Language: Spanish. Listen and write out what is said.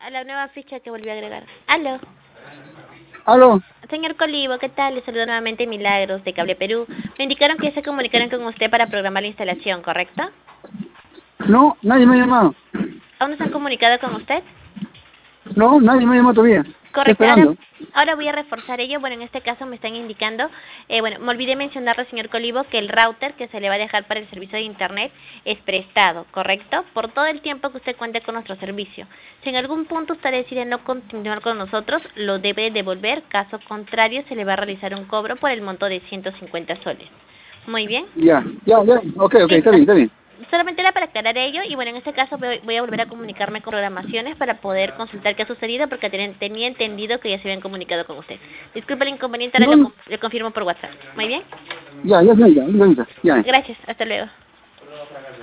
a la nueva ficha que volví a agregar. Aló. Aló. Señor Colivo, ¿qué tal? Le saludo nuevamente Milagros de Cable Perú. Me indicaron que se comunicaron con usted para programar la instalación, ¿correcto? No, nadie me ha llamado. ¿Aún no se han comunicado con usted? No, nadie me ha llamado todavía. Estoy Correcto, esperando. ahora voy a reforzar ello. Bueno, en este caso me están indicando, bueno, me olvidé mencionarle, señor Colivo, que el router que se le va a dejar para el servicio de internet es prestado, ¿correcto? Por todo el tiempo que usted cuente con nuestro servicio. Si en algún punto usted decide no continuar con nosotros, lo debe devolver, caso contrario se le va a realizar un cobro por el monto de 150 soles. Muy bien. Ya. Ok, Listo. está bien. Solamente era para aclarar ello y bueno, en este caso voy a volver a comunicarme con programaciones para poder consultar qué ha sucedido porque tenía entendido que ya se habían comunicado con usted. Disculpe el inconveniente, ahora No, le confirmo por WhatsApp. Muy bien. ya, señorita, ya. Gracias, hasta luego.